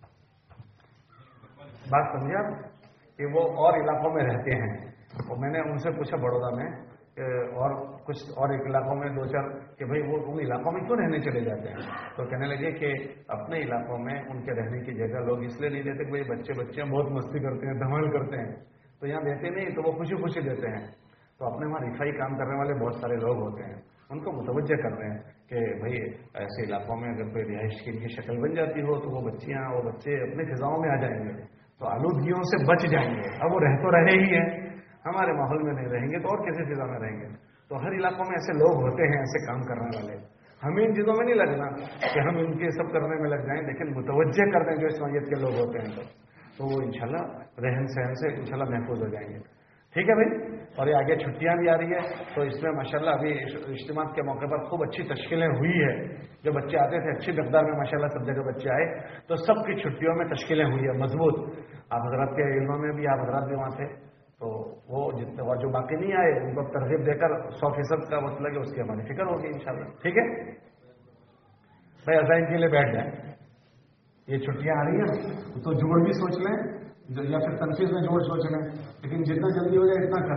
بات سمجھے آپ کہ وہ اور علاقوں میں رہتے ہیں، اور میں نے ان سے پوچھا بڑودہ میں اور کچھ اور ایک علاقوں میں دو چار کہ بھئی وہ ان علاقوں میں کیوں رہنے چلے جاتے ہیں؟ تو کہنے لگے کہ اپنے علاقوں میں ان کے رہنے کی جگہ لوگ اس لیے نہیں دیتے کہ بھئی بچے بہت مستی کرتے ہیں، دھمال کرتے ہیں، تو یہاں دیتے نہیں، تو وہ خوشی خوشی دیتے ہیں. تو اپنے وہاں رفائی کام کرنے والے بہت سارے لوگ ہوتے ہیں، ان کو متوجہ کرتے ہیں کہ بھئی ایسے علاقوں میں اگر کوئی رہائش کی ان کی شکل بن جاتی ہو تو وہ بچے اپنی فضاؤں میں آ جائیں گے، تو آلودگیوں سے بچ جائیں گے. اب وہ رہ تو رہے ہی ہیں، ہمارے ماحول میں نہیں رہیں گے تو اور کسی فضا میں رہیں گے. تو ہر علاقوں میں ایسے لوگ ہوتے ہیں، ایسے کام کرنے والے. ہمیں ان چیزوں میں نہیں لگنا کہ ہم ان کے سب کرنے میں لگ جائیں، لیکن متوجہ کر دیں جو اس نوعیت کے لوگ ہوتے ہیں تو وہ انشاءاللہ رہن سہن سے انشاءاللہ محفوظ ہو جائیں گے. ٹھیک ہے بھائی. اور یہ آگے چھٹیاں بھی آ رہی ہے تو اس میں ماشاءاللہ ابھی اجتماع کے موقع پر خوب اچھی تشکیلیں ہوئی ہے. جو بچے آتے تھے اچھی مقدار میں ماشاءاللہ سب جگہ بچے آئے، تو سب کی چھٹیوں میں تشکیلیں ہوئی ہے مضبوط. آپ حضرات کے علموں میں بھی آپ حضرات بھی وہاں تھے، تو وہ جتنے اور جو باقی نہیں آئے ان کو ترغیب دے کر 100% کا وقت لگے اس کی ہماری فکر ہوگی انشاءاللہ. ٹھیک ہے بھائی، عزائم کے لیے بیٹھ جائیں. یہ چھٹیاں آ رہی ہیں تو جوڑ بھی سوچ لیں یا پھر تنفیذ میں جوڑ سوچ لیں، لیکن جتنا جلدی ہو جائے اتنا